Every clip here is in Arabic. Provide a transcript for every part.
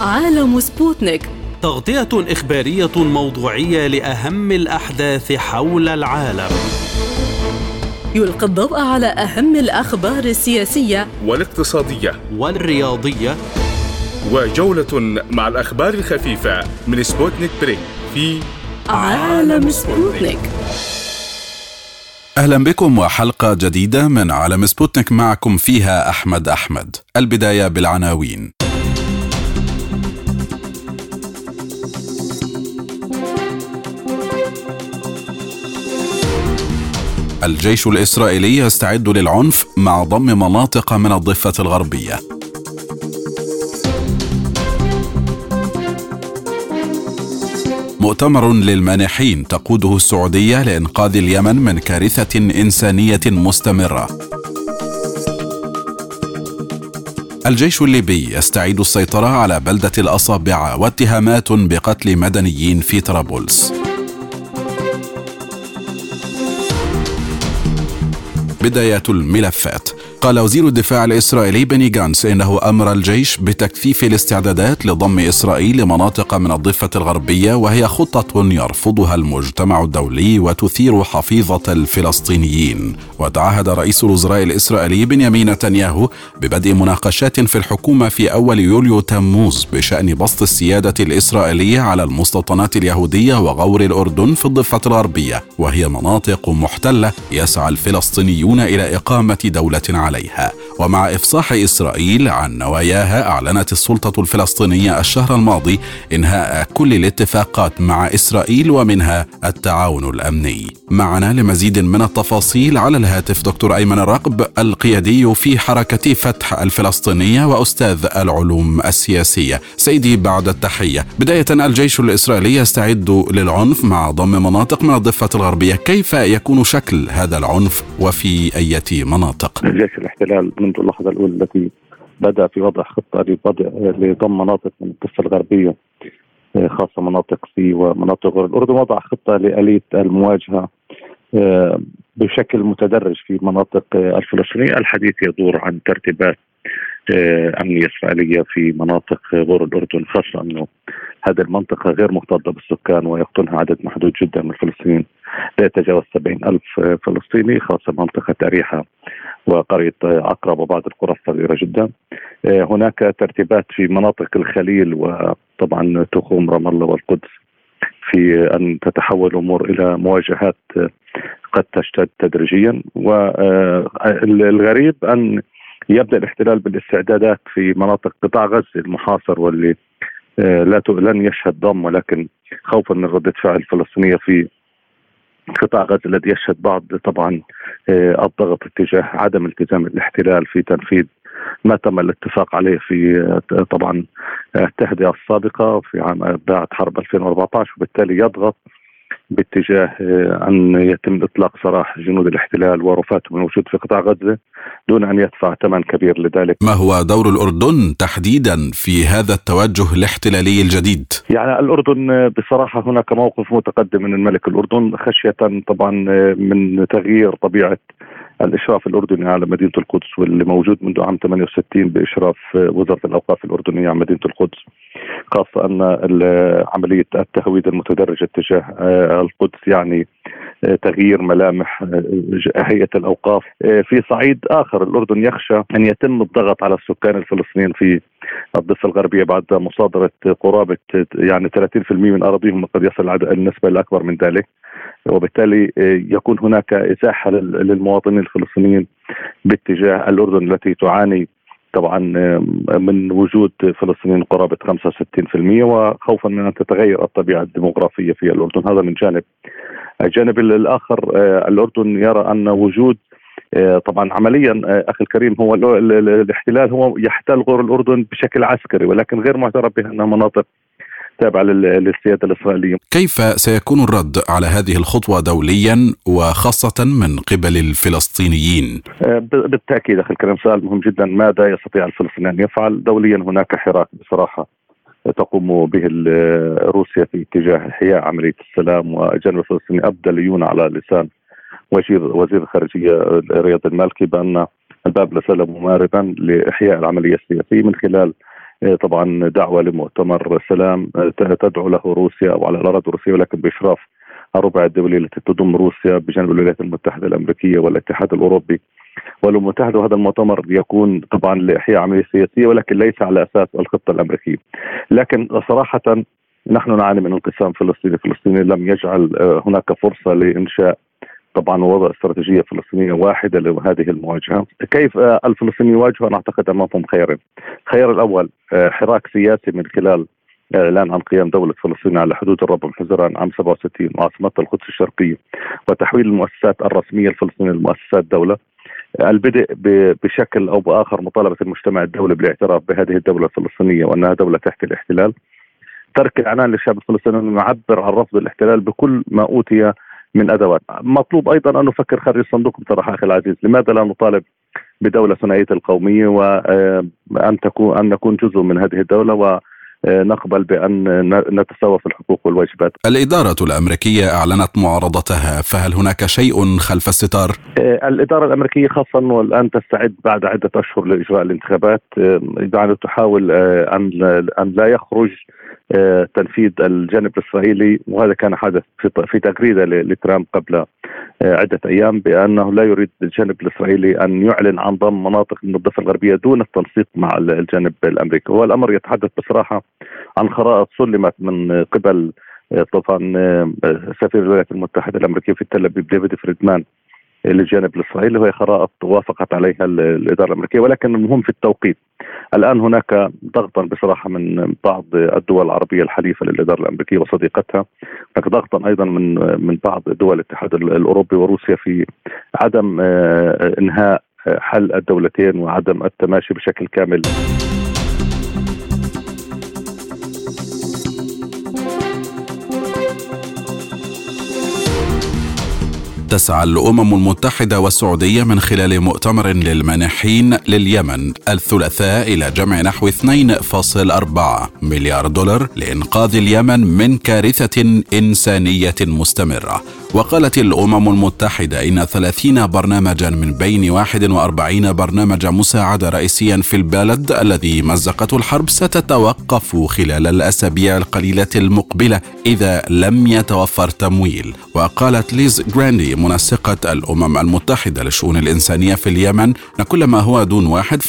عالم سبوتنيك، تغطية إخبارية موضوعية لأهم الأحداث حول العالم. يلقي الضوء على أهم الأخبار السياسية والاقتصادية والرياضية، وجولة مع الأخبار الخفيفة من سبوتنيك بريك في عالم سبوتنيك. أهلا بكم وحلقة جديدة من عالم سبوتنيك، معكم فيها أحمد. البداية بالعناوين. الجيش الإسرائيلي يستعد للعنف مع ضم مناطق من الضفة الغربية. مؤتمر للمانحين تقوده السعودية لإنقاذ اليمن من كارثة إنسانية مستمرة. الجيش الليبي يستعيد السيطرة على بلدة الأصابع واتهامات بقتل مدنيين في طرابلس. بداية الملفات. قال وزير الدفاع الإسرائيلي بني غانتس إنه أمر الجيش بتكثيف الاستعدادات لضم إسرائيل لمناطق من الضفة الغربية، وهي خطة يرفضها المجتمع الدولي وتثير حفيظة الفلسطينيين. وتعهد رئيس الوزراء الإسرائيلي بنيامين نتنياهو ببدء مناقشات في الحكومة في أول يوليو تموز بشأن بسط السيادة الإسرائيلية على المستوطنات اليهودية وغور الأردن في الضفة الغربية، وهي مناطق محتلة يسعى الفلسطينيون إلى إقامة دولة عليها. ومع إفصاح إسرائيل عن نواياها، أعلنت السلطة الفلسطينية الشهر الماضي إنهاء كل الاتفاقات مع إسرائيل ومنها التعاون الأمني. معنا لمزيد من التفاصيل على الهاتف دكتور أيمن الرقب، القيادي في حركة فتح الفلسطينية وأستاذ العلوم السياسية. سيدي بعد التحية، بداية الجيش الإسرائيلي يستعد للعنف مع ضم مناطق من الضفة الغربية، كيف يكون شكل هذا العنف وفي أي مناطق؟ جيش الاحتلال منذ اللحظة الأولى التي بدأ في وضع خطة لضم مناطق من الضفة الغربية، خاصة مناطق سي ومناطق غور الأردن، وضع خطة لآلية المواجهة بشكل متدرج في مناطق الفلسطينية. الحديث يدور عن ترتيبات أمنية إسرائيلية في مناطق غور الأردن، خاصة أنه هذه المنطقة غير مكتظة بالسكان ويقطنها عدد محدود جدا من الفلسطينيين، لا يتجاوز 70,000 فلسطيني، خاصة منطقة أريحة وقرية عقرب وبعض القرى الصغيرة جدا. هناك ترتيبات في مناطق الخليل وطبعا تخوم رام الله والقدس في أن تتحول الأمور إلى مواجهات قد تشتد تدريجيا. والغريب أن يبدأ الاحتلال بالاستعدادات في مناطق قطاع غزة المحاصر، واللي لن يشهد ضم، ولكن خوفا من ردة فعل الفلسطينية في قطاع غزة الذي يشهد بعض طبعا الضغط اتجاه عدم التزام الاحتلال في تنفيذ ما تم الاتفاق عليه في طبعا التهدئة السابقة في عام بعد حرب 2014، وبالتالي يضغط باتجاه أن يتم إطلاق سراح جنود الاحتلال ورفاتهم الموجود في قطاع غزة دون أن يدفع ثمن كبير لذلك. ما هو دور الأردن تحديدا في هذا التوجه الاحتلالي الجديد؟ يعني الأردن بصراحة هناك موقف متقدم من الملك الأردن، خشية طبعا من تغيير طبيعة الإشراف الأردني على مدينة القدس، واللي موجود منذ عام 68 بإشراف وزارة الأوقاف الأردنية على مدينة القدس، خاصة أن عملية التهويد المتدرجة اتجاه القدس يعني تغيير ملامح هيئة الأوقاف. في صعيد آخر، الأردن يخشى أن يتم الضغط على السكان الفلسطينيين في الضفة الغربية بعد مصادرة قرابة يعني 30% من أراضيهم، قد يصل النسبة الأكبر من ذلك، وبالتالي يكون هناك إزاحة للمواطنين الفلسطينيين باتجاه الأردن التي تعاني طبعا من وجود فلسطينيين قرابة 65%، وخوفا من أن تتغير الطبيعة الديموغرافية في الأردن. هذا من جانب. الجانب الآخر، الأردن يرى أن وجود طبعا عمليا أخي الكريم هو الاحتلال هو يحتل غور الأردن بشكل عسكري، ولكن غير معترف بها أنها مناطق تابعة للسيادة الإسرائيلية. كيف سيكون الرد على هذه الخطوة دوليا وخاصة من قبل الفلسطينيين؟ بالتأكيد أخي الكريم سؤال مهم جدا. ماذا يستطيع الفلسطينيين أن يفعل؟ دوليا هناك حراك بصراحة تقوم به روسيا في اتجاه إحياء عملية السلام، والجانب الفلسطيني أبدى ليون على لسان وزير الخارجية رياض المالكي بأن الباب لازال مماربا لإحياء العملية السياسية من خلال طبعا دعوة لمؤتمر سلام تدعو له روسيا أو على الأراضي الروسية، ولكن بإشراف الربع الدولي التي تضم روسيا بجانب الولايات المتحدة الأمريكية والاتحاد الأوروبي والأمم المتحدة. وهذا المؤتمر يكون طبعا لإحياء عملية سياسية، ولكن ليس على أساس الخطة الأمريكية. لكن صراحة نحن نعاني من انقسام فلسطيني لم يجعل هناك فرصة لإنشاء طبعا وضع استراتيجية فلسطينية واحدة لهذه المواجهة. كيف الفلسطينيين يواجهوا؟ أنا أعتقد أمامهم خيارين. الخيار الأول حراك سياسي من خلال إعلان عن قيام دولة فلسطين على حدود الربع من حزيران عام 67 وعاصمتها القدس الشرقية، وتحويل المؤسسات الرسمية الفلسطينية لمؤسسات دولة، البدء بشكل أو بآخر مطالبة المجتمع الدولي بالاعتراف بهذه الدولة الفلسطينية وأنها دولة تحت الاحتلال، ترك العنان للشعب الفلسطيني أن يعبر عن رفض الاحتلال بكل ما أوتي من أدوات. مطلوب أيضا أن نفكر خارج الصندوق بصراحة أخي العزيز. لماذا لا نطالب بدولة ثنائية القومية وأن نكون جزء من هذه الدولة ونقبل بأن نتساوى في الحقوق والواجبات. الإدارة الأمريكية أعلنت معارضتها، فهل هناك شيء خلف الستار؟ الإدارة الأمريكية خاصة أنه الآن تستعد بعد عدة أشهر لإجراء الانتخابات، يعني تحاول أن لا يخرج تنفيذ الجانب الإسرائيلي، وهذا كان حدث في تغريدة لترامب قبل عدة أيام بأنه لا يريد الجانب الإسرائيلي أن يعلن عن ضم مناطق من الضفة الغربية دون التنسيق مع الجانب الأمريكي. هو الأمر يتحدث بصراحة عن خرائط سلمت من قبل طبعا سفير الولايات المتحدة الأمريكية في تل أبيب ديفيد فريدمان للجانب الإسرائيلي، وهي خرائط وافقت عليها الإدارة الأمريكية، ولكن المهم في التوقيت. الآن هناك ضغطا بصراحة من بعض الدول العربية الحليفة للإدارة الأمريكية وصديقتها، هناك ضغطا أيضا من بعض دول الاتحاد الأوروبي وروسيا في عدم إنهاء حل الدولتين وعدم التماشي بشكل كامل. تسعى الأمم المتحدة والسعودية من خلال مؤتمر للمانحين لليمن الثلاثاء إلى جمع نحو 2.4 مليار دولار لإنقاذ اليمن من كارثة إنسانية مستمرة. وقالت الأمم المتحدة إن 30 برنامجا من بين 41 برنامج مساعدة رئيسيا في البلد الذي مزقته الحرب ستتوقف خلال الأسابيع القليلة المقبلة إذا لم يتوفر تمويل. وقالت ليز جراندي منسقة الأمم المتحدة للشؤون الإنسانية في اليمن أن كل ما هو دون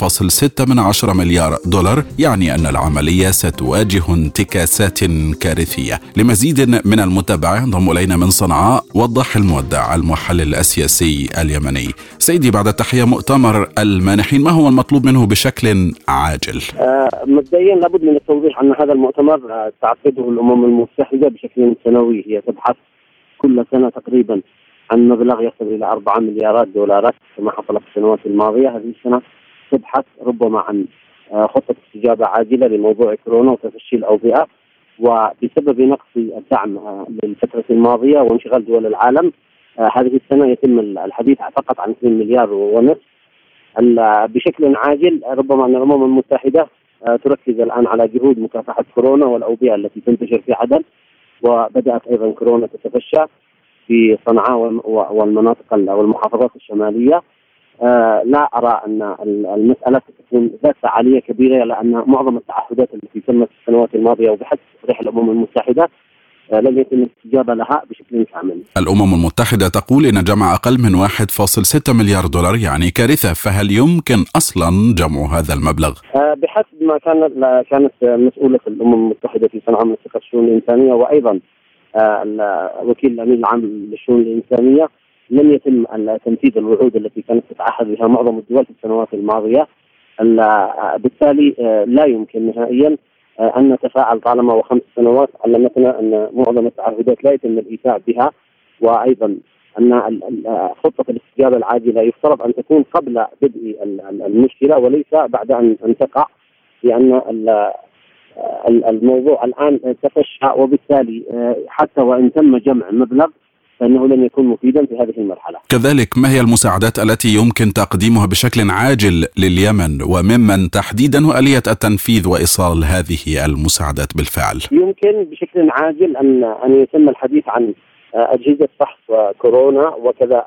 1.6 مليار دولار يعني أن العملية ستواجه انتكاسات كارثية. لمزيد من المتابعة انضم إلينا من صنعاء وضح المودع المحلل السياسي اليمني. سيدي بعد التحية، مؤتمر المانحين ما هو المطلوب منه بشكل عاجل؟ مبدئيا لابد من التوضيح أن هذا المؤتمر تعقده الأمم المتحدة بشكل سنوي. هي تبحث كل سنة تقريبا عن مبلغ يصل إلى 4 مليارات دولارات كما حصل في السنوات الماضية. هذه السنة تبحث ربما عن خطة استجابة عاجلة لموضوع كورونا وتفشي الأوبئة، وبسبب نقص الدعم للفترة الماضية وانشغال دول العالم هذه السنة يتم الحديث فقط عن 2 مليار ونصف. بشكل عاجل ربما أن الأمم المتحدة تركز الآن على جهود مكافحة كورونا والأوبئة التي تنتشر في عدن، وبدأت أيضا كورونا تتفشى في صنعاء والمناطق والمحافظات الشمالية. لا أرى أن المسألة تكون ذات فعالية كبيرة، لأن معظم التعهدات التي تمت في السنوات الماضية وبحث تصريح الأمم المتحدة لم يتم الاستجابة لها بشكل كامل. الأمم المتحدة تقول إن جمع أقل من 1.6 مليار دولار يعني كارثة، فهل يمكن أصلا جمع هذا المبلغ؟ بحسب ما كانت مسؤولة الأمم المتحدة في صنعاء من منسقة الشؤون الإنسانية وأيضا وكيل الأمين العام للشؤون الإنسانية، لم يتم تنفيذ الوعود التي كانت تتعهد بها معظم الدول في السنوات الماضية. بالتالي لا يمكن نهائيا أن نتفاعل طالما 5 سنوات علمتنا أن معظم التعهدات لا يتم الإيفاء بها، وأيضا أن خطة الاستجابة العاجلة يفترض أن تكون قبل بدء المشكلة وليس بعد أن تقع، لأن الموضوع الآن تفشى، وبالتالي حتى وإن تم جمع مبلغ فإنه لن يكون مفيدا في هذه المرحلة. كذلك ما هي المساعدات التي يمكن تقديمها بشكل عاجل لليمن وممن تحديدا، وآلية التنفيذ وإيصال هذه المساعدات بالفعل؟ يمكن بشكل عاجل أن يتم الحديث عن أجهزة فحص كورونا، وكذا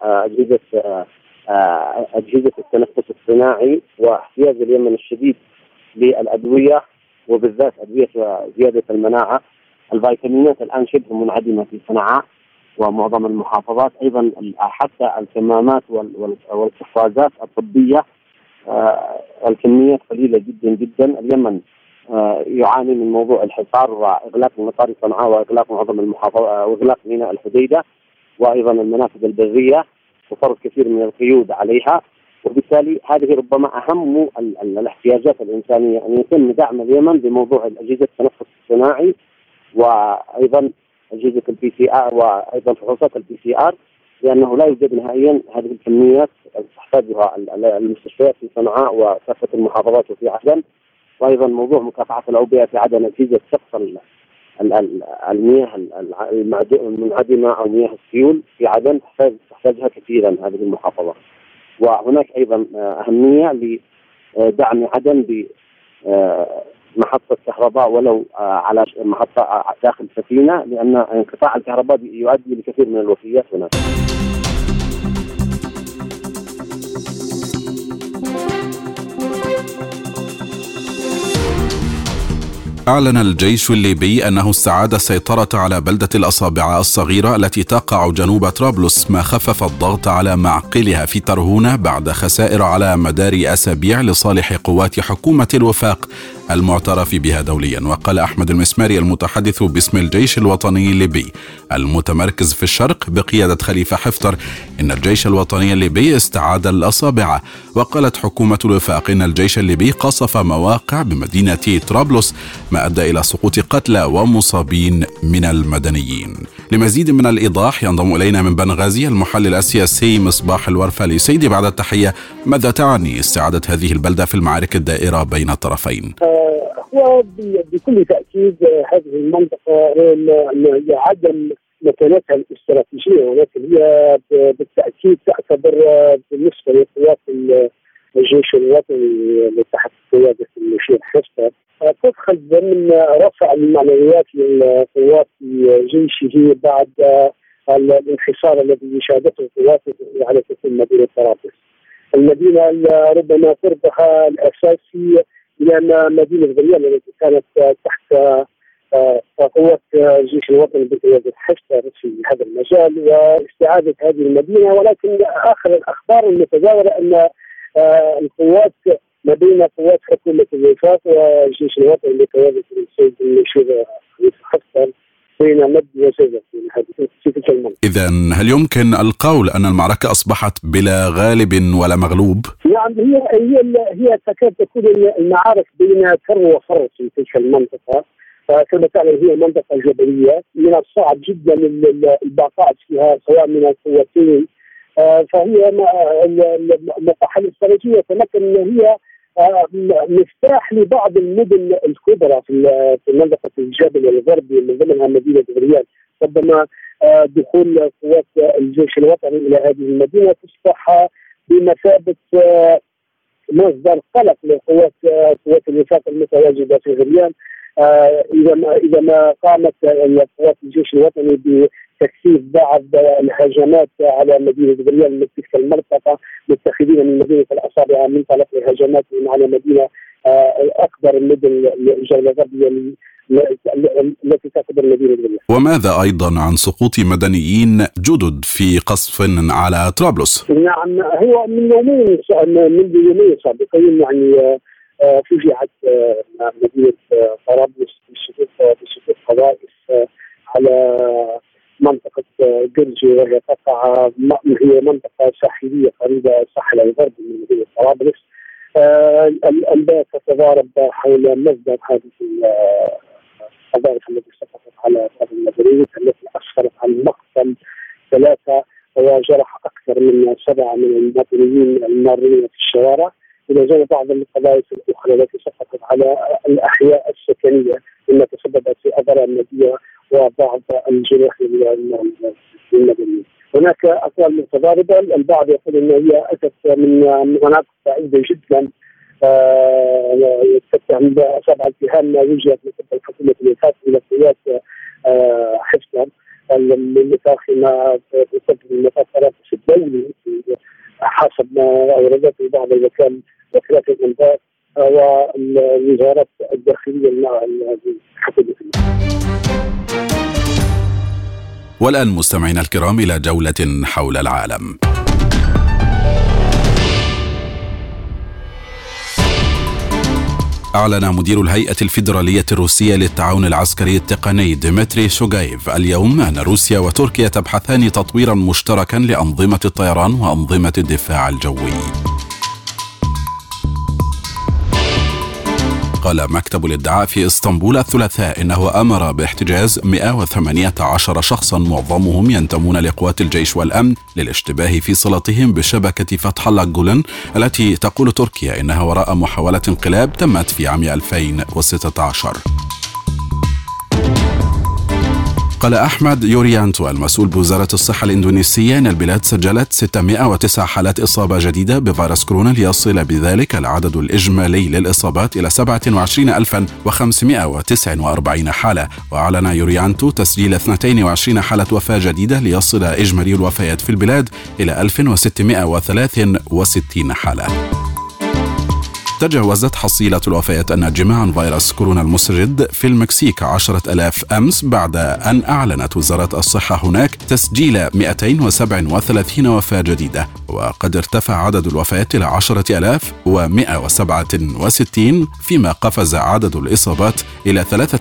أجهزة التنفس الصناعي، واحتياج اليمن الشديد للأدوية وبالذات أدوية زيادة المناعة. الفيتامينات الآن شبه منعدمة في صنعاء ومعظم المحافظات، أيضا حتى الكمامات والقفازات الطبية الكميات قليلة جدا جدا. اليمن يعاني من موضوع الحصار وإغلاق مطار صنعاء وإغلاق معظم المحافظات وإغلاق ميناء الحديدة وأيضا المنافذ البرية وفرض كثير من القيود عليها، وبالتالي هذه ربما أهم الاحتياجات الإنسانية أن يتم دعم اليمن بموضوع أجهزة التنفس الصناعي وأيضا أجهزة الPCR وأيضا فحوصات الPCR، لأنه لا يوجد نهائيا هذه الكميات تحتاجها المستشفيات في صنعاء وكافة المحافظات وفي عدن. وأيضا موضوع مكافحة الأوبئة في عدن نتيجة سقط المياه المنعدمة أو مياه السيول في عدن تحتاجها كثيرا هذه المحافظة. وهناك أيضا أهمية لدعم عدن بمحطة كهرباء ولو على محطة داخل سفينة، لأن انقطاع الكهرباء يؤدي لكثير من الوفيات هناك. أعلن الجيش الليبي أنه استعاد السيطرة على بلدة الأصابع الصغيرة التي تقع جنوب طرابلس، ما خفف الضغط على معقلها في ترهونة بعد خسائر على مدار أسابيع لصالح قوات حكومة الوفاق المعترف بها دوليا. وقال أحمد المسماري المتحدث باسم الجيش الوطني الليبي المتمركز في الشرق بقيادة خليفة حفتر إن الجيش الوطني الليبي استعاد الأصابع. وقالت حكومة الوفاق إن الجيش الليبي قصف مواقع بمدينة طرابلس ما أدى إلى سقوط قتلى ومصابين من المدنيين. لمزيد من الإيضاح ينضم إلينا من بنغازي المحلل السياسي مصباح الورفلي. سيدي بعد التحية، ماذا تعني استعادة هذه البلدة في المعارك الدائرة بين الطرفين؟ هو بكل تأكيد هذه المنطقة عدم مكانتها الاستراتيجية، ولكن هي بالتأكيد تعتبر بالنسبة لقوات الجيش الوطني اللي تحت قيادة المشير حفتر تدخل ضمن رفع المعنويات للقوات جيشه بعد الانحصار الذي شهدته قواته على سكن مدينة طرابلس. المدينة ربما قربها الأساسي لأن مدينة غريان التي كانت تحت قوات الجيش الوطني بقيادة حفتر في هذا المجال واستعادة هذه المدينة. ولكن آخر الأخبار المتداولة أن القوات ما بين قوات حكومة الوفاق والجيش الوطني بقيادة السيد المشير حفتر بين مد وجزر في تلك المنطقة. إذن هل يمكن القول أن المعركة أصبحت بلا غالب ولا مغلوب؟ نعم، هي تكاد تكون المعارك بين كر وفر في تلك المنطقة. كما تعلم هي منطقة جبلية من الصعب جدا البقاء فيها سواء من القوتين، فهي المراحل الاستراتيجية تمكن هي مفتاح لبعض المدن الكبرى في منطقة الجبل الغربي من ضمنها مدينة غريان. ربما دخول قوات الجيش الوطني إلى هذه المدينة تصبح بمثابة مصدر قلق لقوات الوفاق المتواجدة في غريان إذا ما قامت قوات الجيش الوطني بتكثيف بعض الهجمات على مدينة غريان من تلك المنطقة، متخذين من مدينة الأصابع منطلق الهجمات على مدينة أكبر المدن الجولة الغربية التي تعتبر مدينة غريان. وماذا أيضا عن سقوط مدنيين جدد في قصف على طرابلس؟ نعم، هو منذ يومين سابقين يعني فجعت مدينة طرابلس بسقوط قذائف على منطقة جرجي، وهي تقع هي منطقة ساحلية قريبة الساحل الغربي من مدينة طرابلس. الأنباء تتضارب حول مصدر هذه القذائف التي سقطت على بعض المدنيين التي أسفرت عن مقتل 3 وجرح أكثر من 7 من المدنيين المارين في الشوارع، إلى جانب بعض القذائف الأخرى التي سقطت على الأحياء السكنية مما تسببت في أضرار مادية وبعض الجروح للمدنيين. هناك أقوال متضاربة، البعض يقول أن هي أتت من مناطق بعيدة جدا تتهم بأصابع اتهام وجهت من قبل حكومة الوفاق إلى قوات حفتر المتاخمة بسبب المطار طرابلس الدولي حسب ما أوردته بعض وكالات الأنباء ووزارة الداخلية الحكومية. والآن مستمعينا الكرام إلى جولة حول العالم. أعلن مدير الهيئة الفيدرالية الروسية للتعاون العسكري التقني ديمتري شوغايف اليوم أن روسيا وتركيا تبحثان تطويرا مشتركا لأنظمة الطيران وأنظمة الدفاع الجوي. قال مكتب الادعاء في اسطنبول الثلاثاء إنه أمر باحتجاز 118 شخصا معظمهم ينتمون لقوات الجيش والأمن للاشتباه في صلتهم بشبكة فتح الله جولان التي تقول تركيا إنها وراء محاولة انقلاب تمت في عام 2016. قال أحمد يوريانتو المسؤول بوزارة الصحة الإندونيسية أن البلاد سجلت 609 حالات إصابة جديدة بفيروس كورونا ليصل بذلك العدد الإجمالي للإصابات إلى 27549 حالة. وأعلن يوريانتو تسجيل 22 حالة وفاة جديدة ليصل إجمالي الوفيات في البلاد إلى 1663 حالة. تجاوزت حصيلة الوفيات الناجمة عن فيروس كورونا المستجد في المكسيك 10,000 أمس بعد أن أعلنت وزارة الصحة هناك تسجيل 237 وفاة جديدة، وقد ارتفع عدد الوفيات إلى 10,167 فيما قفز عدد الإصابات إلى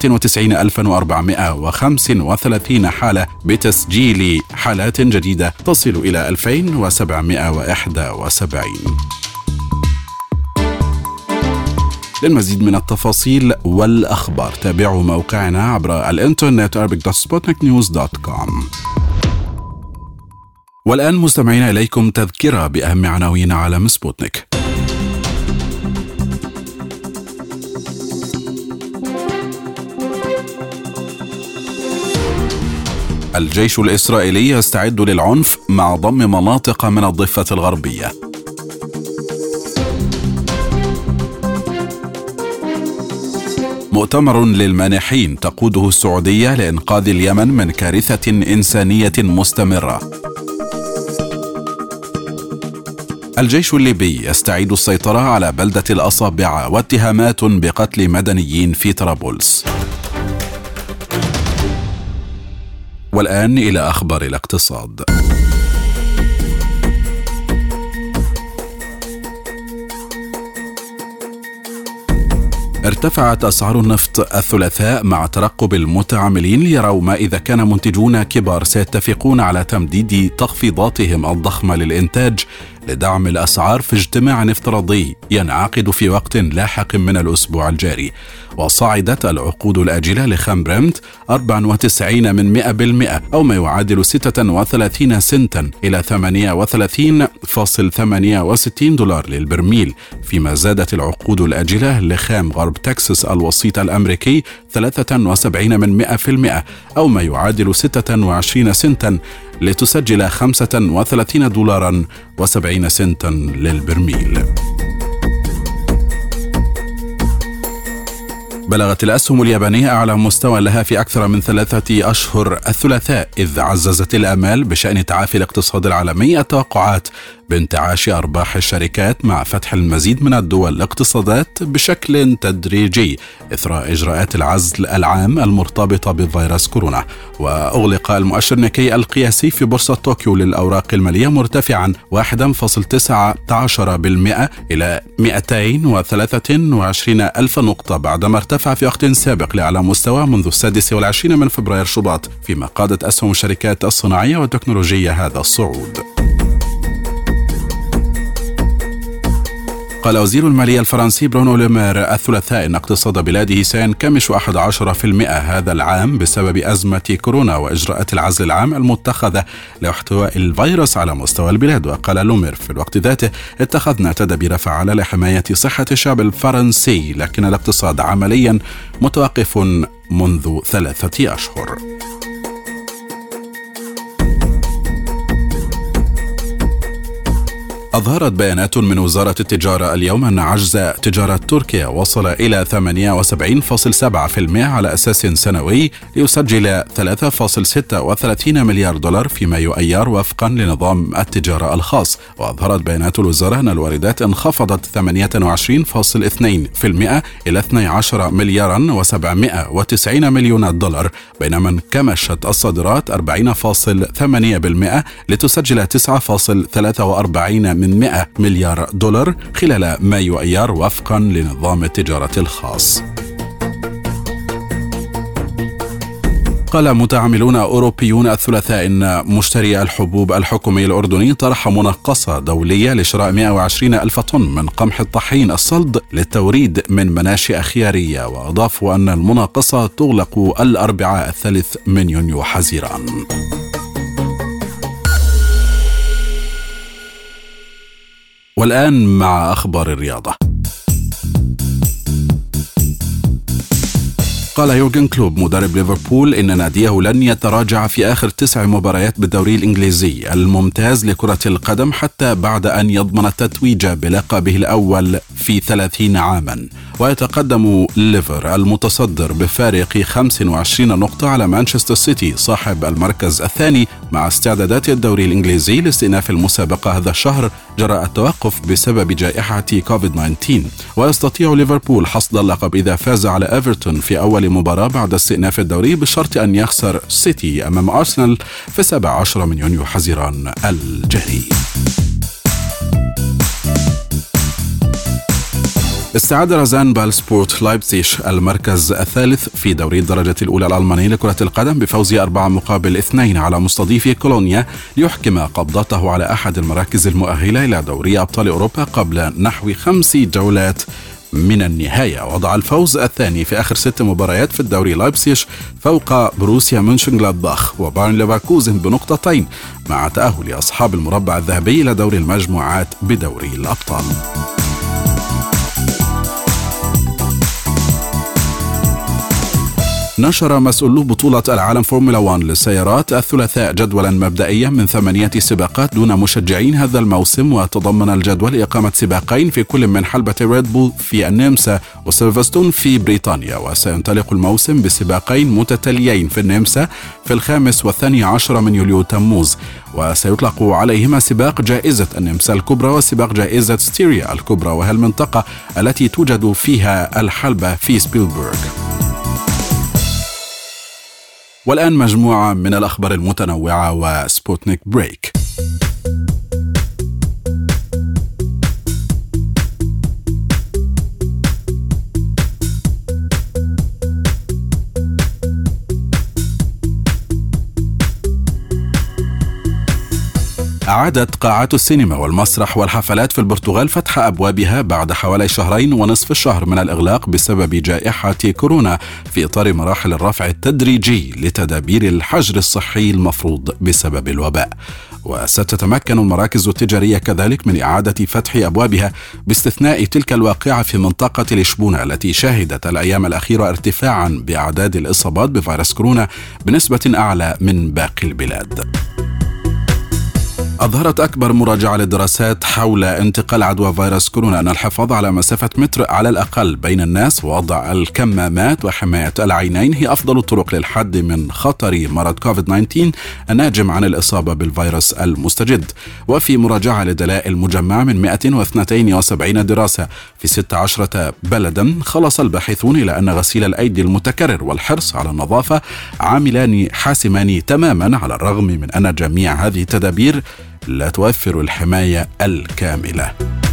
93,435 حالة بتسجيل حالات جديدة تصل إلى 2,771. للمزيد من التفاصيل والأخبار تابعوا موقعنا عبر الإنترنت arabic.sputniknews.com. والآن مستمعين إليكم تذكرة بأهم عناوين عالم سبوتنيك. الجيش الإسرائيلي يستعد للعنف مع ضم مناطق من الضفة الغربية. مؤتمر للمانحين تقوده السعودية لإنقاذ اليمن من كارثة إنسانية مستمرة. الجيش الليبي يستعيد السيطرة على بلدة الأصابع واتهامات بقتل مدنيين في طرابلس. والآن إلى أخبار الاقتصاد. ارتفعت أسعار النفط الثلاثاء مع ترقب المتعاملين ليروا ما إذا كان منتجون كبار سيتفقون على تمديد تخفيضاتهم الضخمة للإنتاج لدعم الأسعار في اجتماع افتراضي ينعقد في وقت لاحق من الأسبوع الجاري. وصعدت العقود الآجلة لخام برنت 94% أو ما يعادل 36 سنتا إلى 38.68 دولار للبرميل، فيما زادت العقود الآجلة لخام غرب تكساس الوسيط الأمريكي 73% أو ما يعادل 26 سنتا لتسجل 35 دولارا و70 سنتا للبرميل. بلغت الأسهم اليابانية أعلى مستوى لها في أكثر من 3 أشهر الثلاثاء، إذ عززت الآمال بشأن تعافي الاقتصاد العالمي التوقعات بانتعاش أرباح الشركات مع فتح المزيد من الدول الاقتصادات بشكل تدريجي إثر إجراءات العزل العام المرتبطة بفيروس كورونا. وأغلق المؤشر نيكي القياسي في بورصة طوكيو للأوراق المالية مرتفعا 1.19% إلى 223 ألف نقطة بعدما ارتفع في وقت سابق لأعلى مستوى منذ 26 من فبراير شباط، فيما قادت أسهم الشركات الصناعية والتكنولوجية هذا الصعود. قال وزير المالية الفرنسي برونو لومير الثلاثاء إن اقتصاد بلاده سينكمش 11% هذا العام بسبب أزمة كورونا وإجراءات العزل العام المتخذة لاحتواء الفيروس على مستوى البلاد. وقال لومير في الوقت ذاته اتخذنا تدابير فعالة لحماية صحة الشعب الفرنسي، لكن الاقتصاد عمليا متوقف منذ 3 أشهر. أظهرت بيانات من وزارة التجارة اليوم أن عجز تجارة تركيا وصل إلى 78.7% على أساس سنوي ليسجل 3.36 مليار دولار في مايو أيار وفقا لنظام التجارة الخاص. وأظهرت بيانات الوزارة أن الواردات انخفضت 28.2% إلى 12 مليارا و790 مليون دولار، بينما انكمشت الصادرات 40.8% لتسجل 9.43 من 100 مليار دولار خلال مايو أيار وفقا لنظام التجارة الخاص. قال متعاملون أوروبيون الثلاثاء إن مشتري الحبوب الحكومي الأردني طرح مناقصة دولية لشراء 120 ألف طن من قمح الطحين الصلد للتوريد من مناشئ خيارية، وأضافوا أن المناقصة تغلق الأربعاء 3 يونيو حزيران. والآن مع أخبار الرياضة. قال يورجن كلوب مدرب ليفربول إن ناديه لن يتراجع في آخر 9 مباريات بالدوري الإنجليزي الممتاز لكرة القدم حتى بعد أن يضمن التتويج بلقبه الأول في 30 عاما. ويتقدم ليفر المتصدر بفارق 25 نقطة على مانشستر سيتي صاحب المركز الثاني مع استعدادات الدوري الإنجليزي لاستئناف المسابقة هذا الشهر جراء التوقف بسبب جائحة كوفيد-19. ويستطيع ليفربول حصد اللقب إذا فاز على إيفرتون في أول مباراة بعد استئناف الدوري بشرط أن يخسر سيتي أمام أرسنال في 17 من يونيو حزيران الجاري. استعاد رزان بالسبورت لايبزيش المركز الثالث في دوري الدرجة الأولى الألماني لكرة القدم بفوز 4-2 على مستضيف كولونيا ليحكم قبضته على أحد المراكز المؤهلة إلى دوري أبطال أوروبا قبل نحو 5 جولات من النهاية. وضع الفوز الثاني في آخر 6 مباريات في الدوري لايبزيش فوق بروسيا مونشنغلادباخ وبايرن ليفركوزن بنقطتين مع تأهل أصحاب المربع الذهبي إلى دوري المجموعات بدوري الأبطال. نشر مسؤولو بطولة العالم فورمولا 1 للسيارات الثلاثاء جدولا مبدئيا من 8 سباقات دون مشجعين هذا الموسم، وتضمن الجدول إقامة سباقين في كل من حلبة ريد بول في النمسا وسيلفرستون في بريطانيا. وسينطلق الموسم بسباقين متتاليين في النمسا في 5 و12 من يوليو تموز، وسيطلق عليهما سباق جائزة النمسا الكبرى وسباق جائزة ستيريا الكبرى، وهي المنطقة التي توجد فيها الحلبة في سبيلبرغ. والآن مجموعة من الأخبار المتنوعة وسبوتنيك بريك. أعادت قاعات السينما والمسرح والحفلات في البرتغال فتح أبوابها بعد حوالي 2.5 من الإغلاق بسبب جائحة كورونا في إطار مراحل الرفع التدريجي لتدابير الحجر الصحي المفروض بسبب الوباء. وستتمكن المراكز التجارية كذلك من إعادة فتح أبوابها باستثناء تلك الواقعة في منطقة لشبونة التي شهدت الأيام الأخيرة ارتفاعا بأعداد الإصابات بفيروس كورونا بنسبة أعلى من باقي البلاد. أظهرت أكبر مراجعة للدراسات حول انتقال عدوى فيروس كورونا أن الحفاظ على مسافة متر على الأقل بين الناس ووضع الكمامات وحماية العينين هي أفضل الطرق للحد من خطر مرض كوفيد-19 الناجم عن الإصابة بالفيروس المستجد. وفي مراجعة لدلائل مجمعة من 172 دراسة في 16 بلدا، خلص الباحثون إلى أن غسيل الأيدي المتكرر والحرص على النظافة عاملان حاسمان تماما، على الرغم من أن جميع هذه التدابير لا توفر الحماية الكاملة.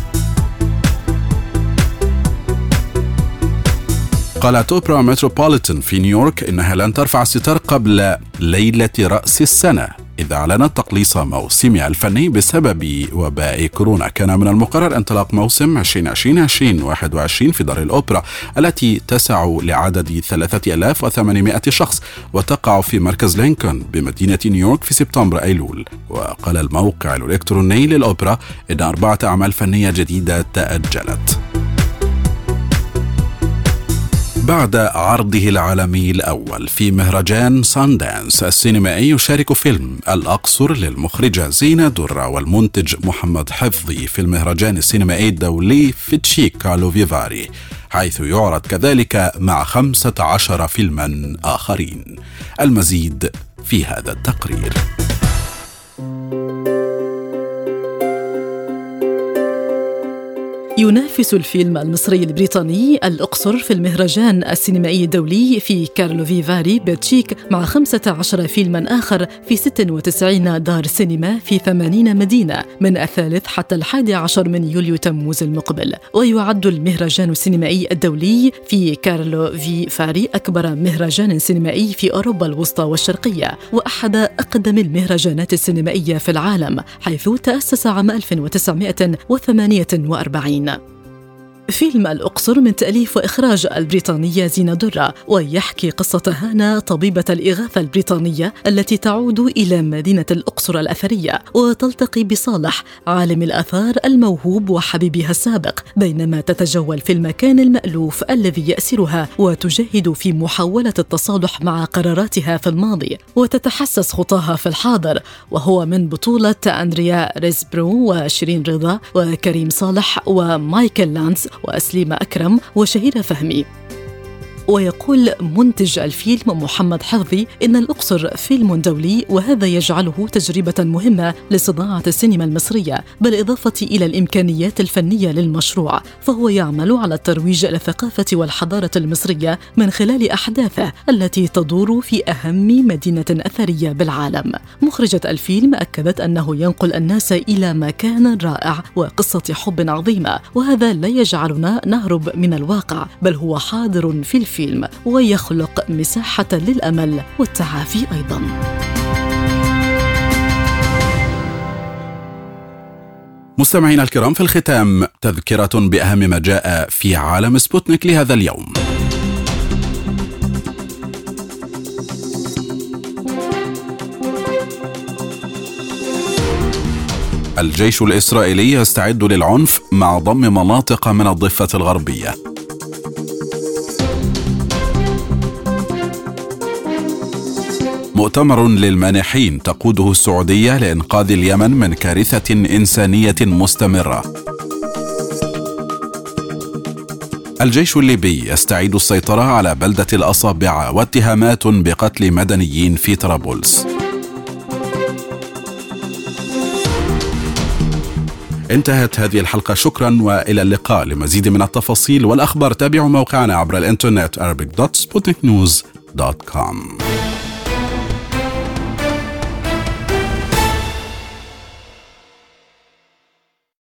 قالت أوبرا متروبوليتان في نيويورك إنها لن ترفع الستار قبل ليلة رأس السنة إذا أعلنت تقليص موسمها الفني بسبب وباء كورونا. كان من المقرر انطلاق موسم 2020-2021 في دار الأوبرا التي تسع لعدد 3800 شخص وتقع في مركز لينكولن بمدينة نيويورك في سبتمبر أيلول. وقال الموقع الإلكتروني للأوبرا إن 4 أعمال فنية جديدة تأجلت. بعد عرضه العالمي الأول في مهرجان ساندانس السينمائي، يشارك فيلم الأقصر للمخرجة زينة درة والمنتج محمد حفظي في المهرجان السينمائي الدولي في تشيك كارلو فيفاري، حيث يعرض كذلك مع 15 فيلما آخرين. المزيد في هذا التقرير. ينافس الفيلم المصري البريطاني الأقصر في المهرجان السينمائي الدولي في كارلو فيفاري بتشيك مع 15 فيلما آخر في 96 دار سينما في 80 مدينة من 3 حتى 11 من يوليو تموز المقبل. ويعد المهرجان السينمائي الدولي في كارلو فيفاري أكبر مهرجان سينمائي في أوروبا الوسطى والشرقية، وأحد أقدم المهرجانات السينمائية في العالم، حيث تأسس عام 1948. فيلم الأقصر من تأليف وإخراج البريطانية زينة درة، ويحكي قصة هانا طبيبة الإغاثة البريطانية التي تعود إلى مدينة الأقصر الأثرية وتلتقي بصالح عالم الآثار الموهوب وحبيبها السابق، بينما تتجول في المكان المألوف الذي يأسرها وتجاهد في محاولة التصالح مع قراراتها في الماضي وتتحسس خطاها في الحاضر. وهو من بطولة أندريا ريزبرو وشيرين رضا وكريم صالح ومايكل لانس وأسليمة أكرم وشهيرة فهمي. ويقول منتج الفيلم محمد حفظي إن الأقصر فيلم دولي، وهذا يجعله تجربة مهمة لصناعة السينما المصرية، بالإضافة إلى الإمكانيات الفنية للمشروع، فهو يعمل على الترويج للثقافة والحضارة المصرية من خلال أحداثه التي تدور في أهم مدينة أثرية بالعالم. مخرجة الفيلم أكدت أنه ينقل الناس إلى مكان رائع وقصة حب عظيمة، وهذا لا يجعلنا نهرب من الواقع، بل هو حاضر في الفيلم ويخلق مساحة للأمل والتعافي أيضاً. مستمعينا الكرام، في الختام تذكرة بأهم ما جاء في عالم سبوتنيك لهذا اليوم. الجيش الإسرائيلي يستعد للعنف مع ضم مناطق من الضفة الغربية. مؤتمر للمانحين تقوده السعودية لإنقاذ اليمن من كارثة إنسانية مستمرة. الجيش الليبي يستعيد السيطرة على بلدة الأصابع واتهامات بقتل مدنيين في طرابلس. انتهت هذه الحلقة، شكرا وإلى اللقاء. لمزيد من التفاصيل والأخبار تابعوا موقعنا عبر الإنترنت arabic.sputniknews.com.